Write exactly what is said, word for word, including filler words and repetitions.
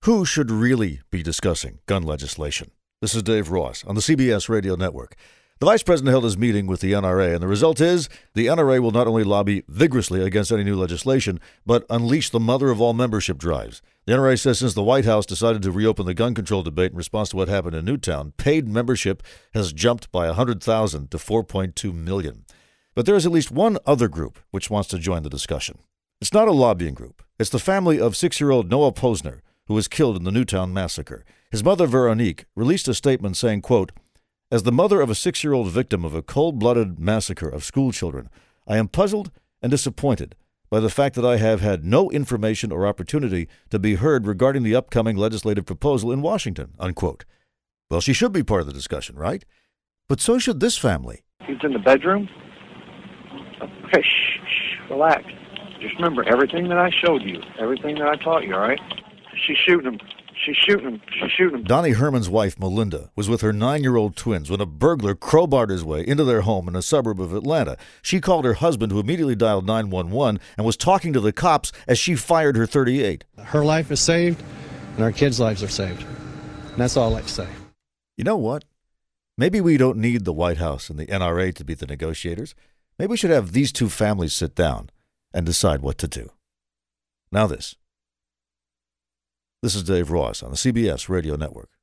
Who should really be discussing gun legislation? This is Dave Ross on the C B S Radio Network. The Vice President held his meeting with the N R A, and the result is the N R A will not only lobby vigorously against any new legislation, but unleash the mother of all membership drives. The N R A says since the White House decided to reopen the gun control debate in response to what happened in Newtown, paid membership has jumped by one hundred thousand to four point two million. But there is at least one other group which wants to join the discussion. It's not a lobbying group. It's the family of six-year-old Noah Posner, who was killed in the Newtown massacre. His mother, Veronique, released a statement saying, quote, "As the mother of a six-year-old victim of a cold-blooded massacre of school children, I am puzzled and disappointed by the fact that I have had no information or opportunity to be heard regarding the upcoming legislative proposal in Washington," unquote. Well, she should be part of the discussion, right? But so should this family. He's in the bedroom? Okay, shh, shh, relax. Just remember everything that I showed you, everything that I taught you, all right? She's shooting him. She's shooting him. She's shooting him. Donnie Herman's wife, Melinda, was with her nine-year-old twins when a burglar crowbarred his way into their home in a suburb of Atlanta. She called her husband, who immediately dialed nine one one, and was talking to the cops as she fired her thirty-eight. Her life is saved, and our kids' lives are saved. And that's all I'd like to say. You know what? Maybe we don't need the White House and the N R A to be the negotiators. Maybe we should have these two families sit down and decide what to do. Now this. This is Dave Ross on the C B S Radio Network.